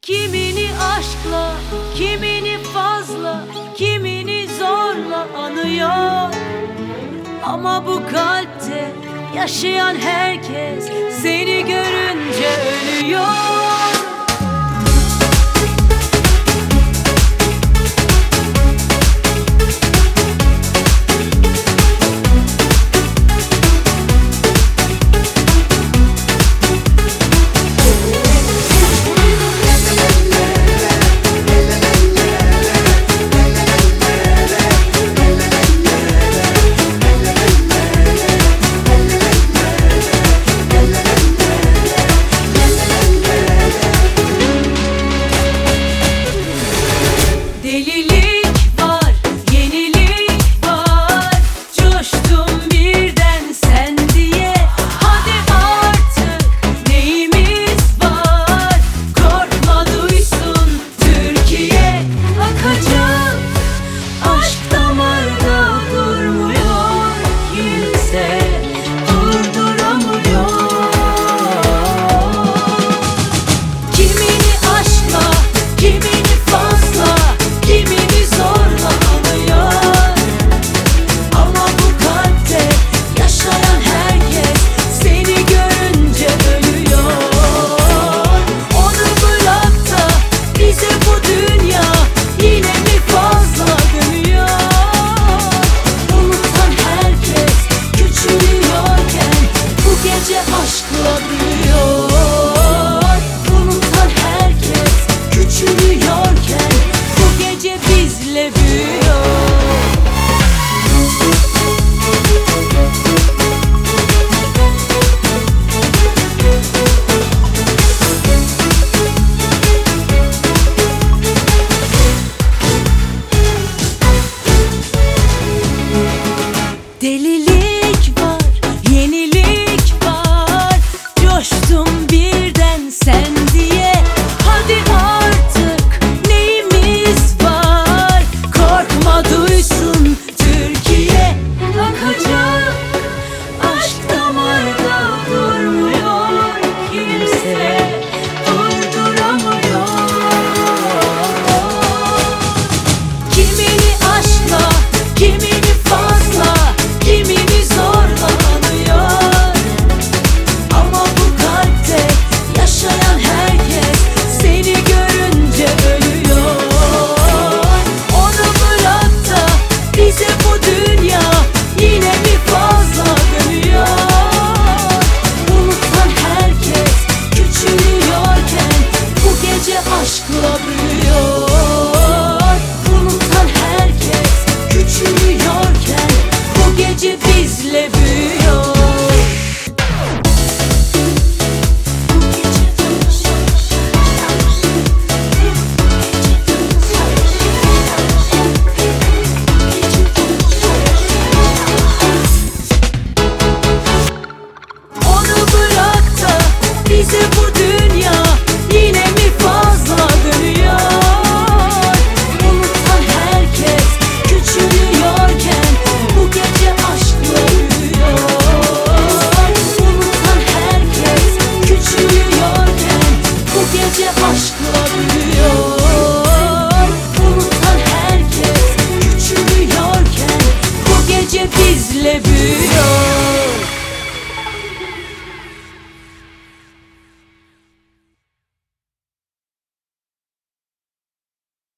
Kimini aşkla, kimini fazla, kimini zorla anıyor. Ama bu kalpte yaşayan herkes seni görünce ölüyor. Delilik var, yenilik var. Coştum birden sen diye. Hadi artık neyimiz var? Korkma duysun Türkiye. Akacak aşk damarda durmuyor. Kimse durduramıyor. Kimini aşkla, kimini fazla, kimini zorla anıyor. Ama bu kalpte yaşayan herkes seni görünce ölüyor. Onu bırak da bize bu dünya yine mi fazla dönüyor? Unutan herkes küçülüyorken bu gece aşkla büyüyor. Unutan herkes küçülüyorken bu gece bizle büyüyor. Delilik var, yenilik var. Coştum birden sen diye. Hadi artık neyimiz var? Korkma duysun Türkiye. Akacak aşk damarda durmuyor. Kimse durduramıyor. Kimini aşkla, kimini fazla, kimini zorla anıyor. Ama bu kalpte yaşayan herkes seni görünce ölüyor. Onu bırak da bize bu dünya yine mi fazla dönüyor? Unutan herkes küçülüyorken bu gece aşkla büyüyor. Unutan herkes küçülüyorken bu gece bizle büyüyor. Onu bırak da bize bu dünya yine mi fazla dönüyor? Unutan herkes küçülüyorken bu gece aşkla büyüyor. Unutan herkes küçülüyorken bu gece aşkla büyüyor.